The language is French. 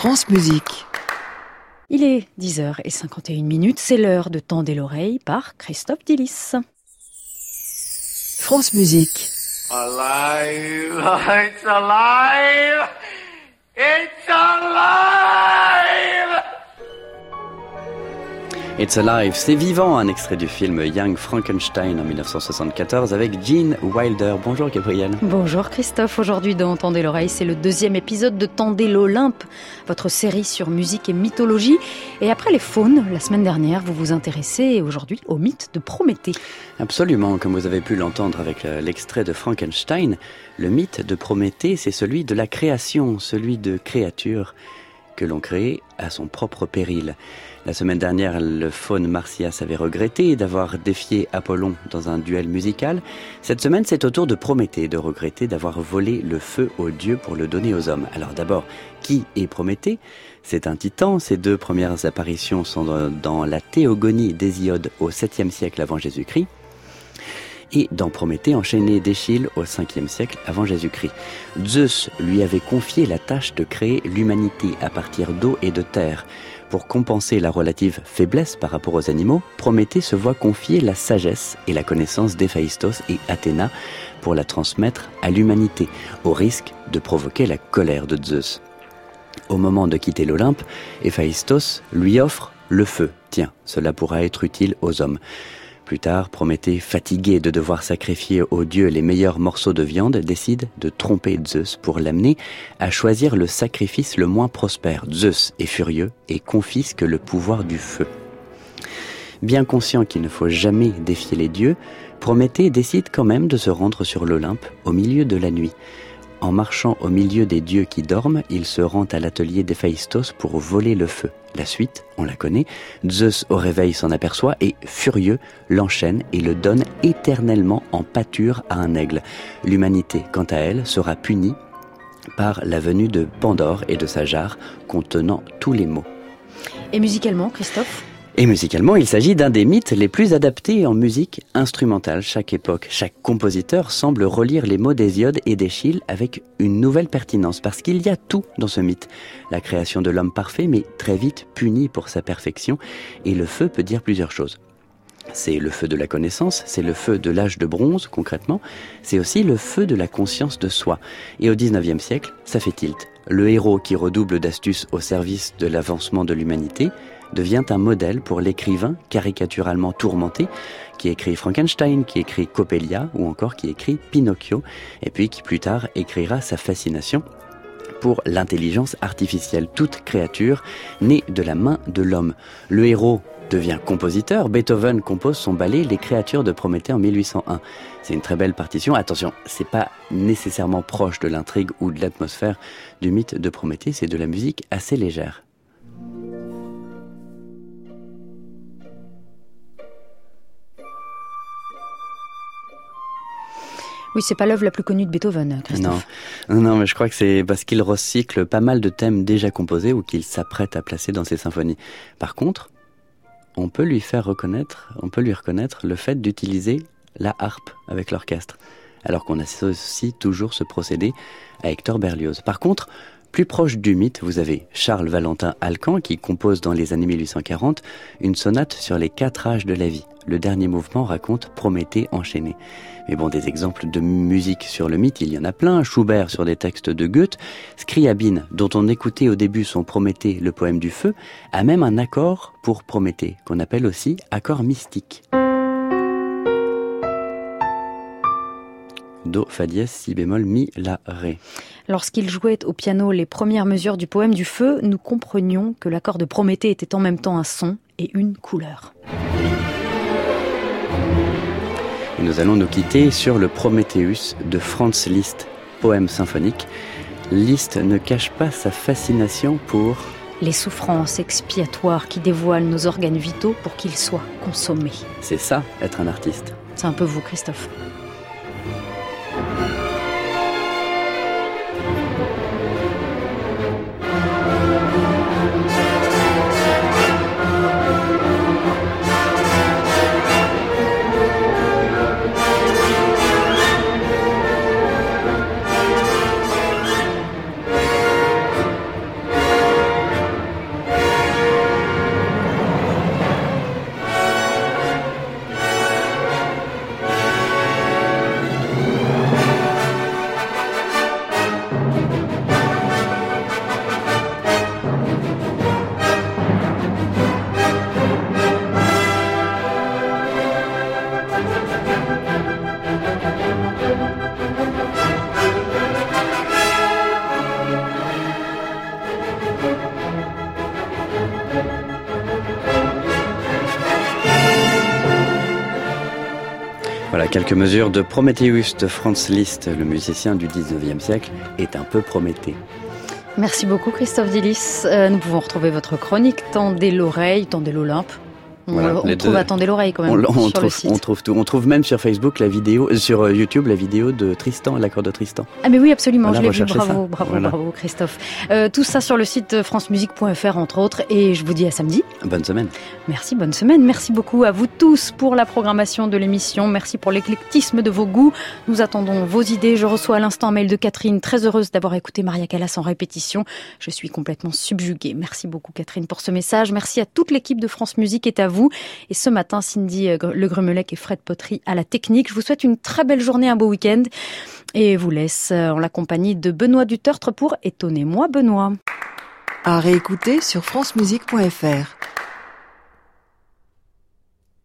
France Musique. Il est 10h51, c'est l'heure de Tendez l'oreille par Christophe Dillis. France Musique. Alive! It's alive! It's alive! It's Alive, c'est vivant, un extrait du film Young Frankenstein en 1974 avec Gene Wilder. Bonjour Gabriel. Bonjour Christophe, aujourd'hui dans Tendez l'oreille, c'est le deuxième épisode de Tendez l'Olympe, votre série sur musique et mythologie. Et après les faunes, la semaine dernière, vous vous intéressez aujourd'hui au mythe de Prométhée. Absolument, comme vous avez pu l'entendre avec l'extrait de Frankenstein, le mythe de Prométhée, c'est celui de la création, celui de créatures que l'on crée à son propre péril. La semaine dernière, le faune Marsyas avait regretté d'avoir défié Apollon dans un duel musical. Cette semaine, c'est au tour de Prométhée de regretter d'avoir volé le feu aux dieux pour le donner aux hommes. Alors d'abord, qui est Prométhée ? C'est un titan. Ses deux premières apparitions sont dans la Théogonie d'Hésiode au 7e siècle avant Jésus-Christ. Et dans Prométhée, enchaîné d'Échille au 5e siècle avant Jésus-Christ. Zeus lui avait confié la tâche de créer l'humanité à partir d'eau et de terre. Pour compenser la relative faiblesse par rapport aux animaux, Prométhée se voit confier la sagesse et la connaissance d'Héphaïstos et Athéna pour la transmettre à l'humanité, au risque de provoquer la colère de Zeus. Au moment de quitter l'Olympe, Héphaïstos lui offre le feu. Tiens, cela pourra être utile aux hommes. Plus tard, Prométhée, fatigué de devoir sacrifier aux dieux les meilleurs morceaux de viande, décide de tromper Zeus pour l'amener à choisir le sacrifice le moins prospère. Zeus est furieux et confisque le pouvoir du feu. Bien conscient qu'il ne faut jamais défier les dieux, Prométhée décide quand même de se rendre sur l'Olympe au milieu de la nuit. En marchant au milieu des dieux qui dorment, il se rend à l'atelier d'Héphaïstos pour voler le feu. La suite, on la connaît, Zeus au réveil s'en aperçoit et, furieux, l'enchaîne et le donne éternellement en pâture à un aigle. L'humanité, quant à elle, sera punie par la venue de Pandore et de sa jarre contenant tous les maux. Et musicalement, Christophe ? Et musicalement, il s'agit d'un des mythes les plus adaptés en musique instrumentale. Chaque époque, chaque compositeur semble relire les mots d'Hésiode et d'Échille avec une nouvelle pertinence, parce qu'il y a tout dans ce mythe. La création de l'homme parfait, mais très vite puni pour sa perfection, et le feu peut dire plusieurs choses. C'est le feu de la connaissance, c'est le feu de l'âge de bronze, concrètement, c'est aussi le feu de la conscience de soi. Et au 19e siècle, ça fait tilt. Le héros qui redouble d'astuces au service de l'avancement de l'humanité devient un modèle pour l'écrivain caricaturalement tourmenté qui écrit Frankenstein, qui écrit Coppelia ou encore qui écrit Pinocchio et puis qui plus tard écrira sa fascination pour l'intelligence artificielle, toute créature née de la main de l'homme. Le héros devient compositeur. Beethoven compose son ballet Les créatures de Prométhée en 1801. C'est une très belle partition. Attention, c'est pas nécessairement proche de l'intrigue ou de l'atmosphère du mythe de Prométhée, c'est de la musique assez légère. Oui, c'est pas l'œuvre la plus connue de Beethoven, Christophe. Non, mais je crois que c'est parce qu'il recycle pas mal de thèmes déjà composés ou qu'il s'apprête à placer dans ses symphonies. Par contre, on peut lui reconnaître le fait d'utiliser la harpe avec l'orchestre, alors qu'on associe toujours ce procédé à Hector Berlioz. Par contre, plus proche du mythe, vous avez Charles Valentin Alcan qui compose dans les années 1840 une sonate sur les 4 âges de la vie. Le dernier mouvement raconte Prométhée enchaîné. Mais bon, des exemples de musique sur le mythe, il y en a plein. Schubert sur des textes de Goethe. Scriabine, dont on écoutait au début son Prométhée, le poème du feu, a même un accord pour Prométhée, qu'on appelle aussi accord mystique. Do, fa dièse, si bémol, mi, la, ré. Lorsqu'il jouait au piano les premières mesures du poème du feu, nous comprenions que l'accord de Prométhée était en même temps un son et une couleur. Et nous allons nous quitter sur le Prométhéeus de Franz Liszt, poème symphonique. Liszt ne cache pas sa fascination pour les souffrances expiatoires qui dévoilent nos organes vitaux pour qu'ils soient consommés. C'est ça, être un artiste. C'est un peu vous, Christophe. Quelques mesures de Prometheus de Franz Liszt, le musicien du 19e siècle, est un peu Prométhée. Merci beaucoup Christophe Dillis. Nous pouvons retrouver votre chronique Tendez l'oreille, Tendez l'Olympe. On trouve Attendez l'oreille quand même sur le site. On trouve tout. On trouve même sur Facebook la vidéo, sur YouTube la vidéo de Tristan, l'accord de Tristan. Ah mais oui absolument, voilà, je l'ai vu. Bravo Christophe. Tout ça sur le site francemusique.fr entre autres. Et je vous dis à samedi. Bonne semaine. Merci, bonne semaine. Merci beaucoup à vous tous pour la programmation de l'émission. Merci pour l'éclectisme de vos goûts. Nous attendons vos idées. Je reçois à l'instant un mail de Catherine, très heureuse d'avoir écouté Maria Callas en répétition. Je suis complètement subjuguée. Merci beaucoup Catherine pour ce message. Merci à toute l'équipe de France Musique et à vous. Et ce matin, Cindy Le Grumelec et Fred Potry à la technique. Je vous souhaite une très belle journée, un beau week-end. Et vous laisse en la compagnie de Benoît Dutertre pour Étonnez-moi Benoît. À réécouter sur francemusique.fr.